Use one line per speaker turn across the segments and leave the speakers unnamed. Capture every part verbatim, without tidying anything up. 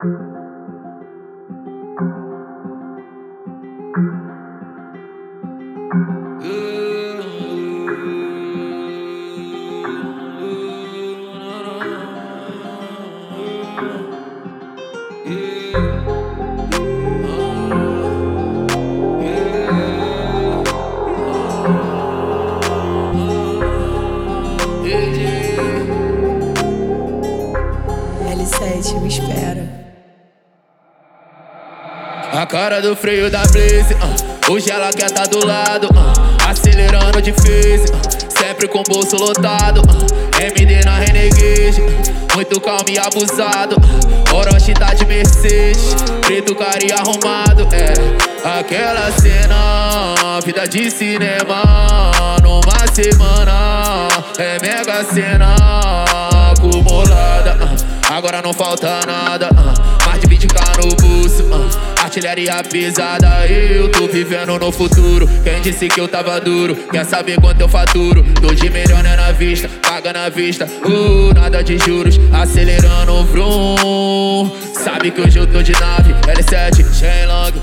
L sete, me espera.
A cara do freio da Blaze, uh, hoje ela quer tá do lado, uh, acelerando difícil, uh, sempre com o bolso lotado, uh, M D na Renegade, uh, muito calmo e abusado, uh, Orochi tá de Mercedes, preto, cara e arrumado, é aquela cena, vida de cinema, numa semana, é mega cena acumulada, uh, agora não falta nada, uh, mais de vinte k no bolso, uh, artilharia pesada, eu tô vivendo no futuro. Quem disse que eu tava duro, quer saber quanto eu faturo? Tô de melhor né na vista, paga na vista, uh, nada de juros, acelerando o vrum. Sabe que hoje eu tô de nave, L sete, Shenlong,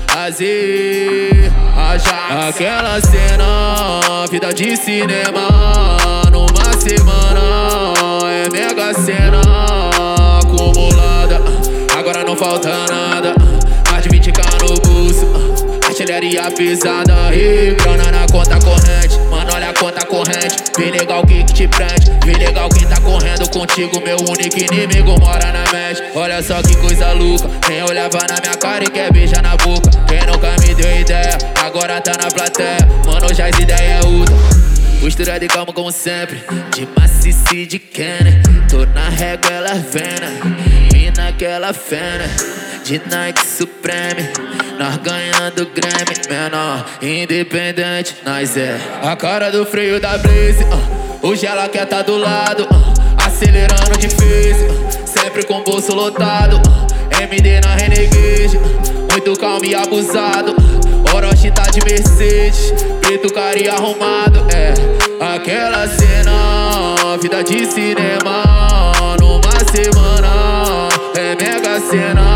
Azir, Ajax. Aquela cena, vida de cinema, numa semana, é mega cena acumulada, agora não falta nada, mais de vinte k no bolso, uh, artilharia pesada e grana na conta corrente. Mano, olha a conta corrente, vem legal que que te prende, vem legal quem tá correndo contigo, meu único inimigo mora na mente. Olha só que coisa louca, quem olhava na minha cara e quer beijar na boca. Quem nunca me deu ideia, agora tá na plateia, mano, já as ideias é outra. Postura de calma como sempre, de maciça e de Kenner. Tô na régua, ela vena, e naquela fena de Nike Supreme, nós ganhando Grammy, menor, independente, nós é a cara do freio da Blaze, uh, hoje ela quer tá do lado, uh, acelerando difícil, uh, sempre com o bolso lotado, uh, M D na Renegade, uh, muito calmo e abusado, uh, Orochi tá de Mercedes, preto, cara e arrumado, é aquela cena, vida de cinema, numa semana, é mega cena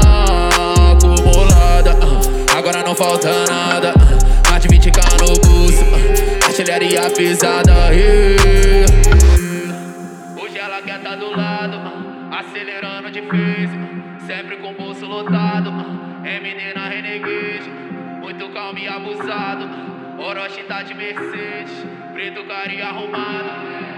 acumulada, uh, agora não falta nada, uh, mais de vinte k no bolso, uh, artilharia pesada, yeah. Hoje ela quer tá do lado, uh, acelerando difícil, uh, sempre com o bolso lotado, uh, M D na Renegade, muito calmo e abusado, uh, Orochi tá de Mercedes, preto, cara e arrumado.